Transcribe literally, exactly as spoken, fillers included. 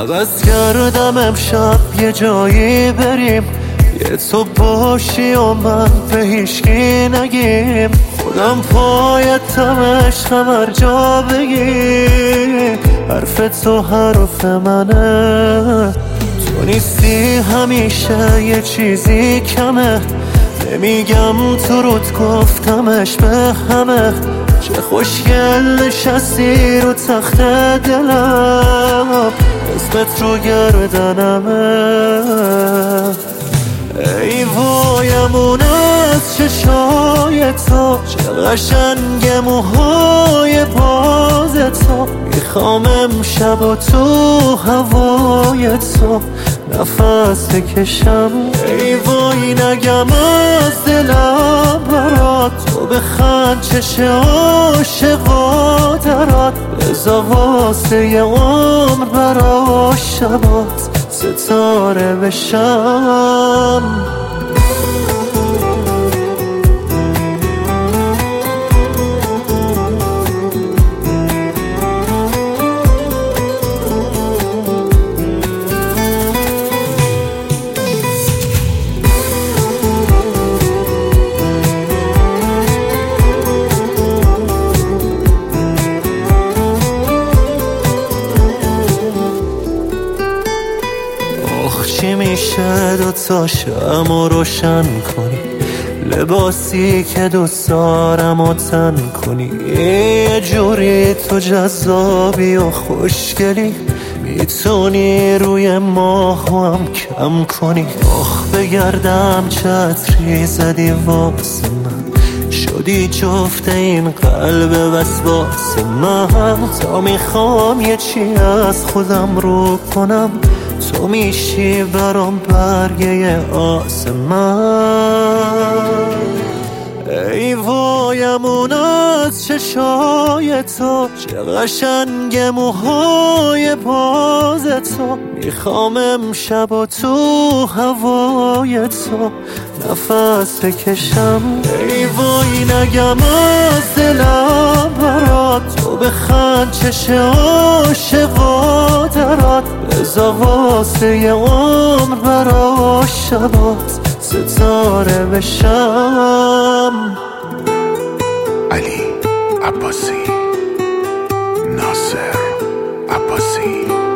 عوض کردم امشب یه جایی بریم، یه تو باشی و من به هیچکی نگیم. خودم پایتم عشقم هر جا بگی، حرف تو حرف منه. تو نیستی همیشه یه چیزی کمه، نمیگم تو رود گفتمش به همه. چه خوشگل نشستی رو تخت دلم، اسمت رو گردنمه. ای وایمون از چشای تو، چه قشنگ موهای باز تو. میخوام امشب و تو هوای تو نفس بکشم. ای وای نگم از دلم برات، تو بخند چشم عاشقا درات. بزا واسه یه عمر برا شبات ستاره بشم. چی میشه دوتا شمع روشن کنی، لباسی که دوست دارم و تن کنی. یه جوری تو جذابی و خوشگلی، میتونی روی ماه هم کم کنی. آخ بگردم چتری زدی واسه من، شدی جفت این قلب وسواس من. تا میخوام یه چی از خودم رو کنم، تو میشی برام برگه آسمان. ای وایمون از چشای تو، چه قشنگ موهای باز تو. میخوام امشب و تو هوای تو نفس بکشم. ای وای نگم از دلم برات، تو بخند چشم عاشقا درات. بزا واسه یه عمر برا شبات ستاره بشم. علی عباسی، ناصر عباسی.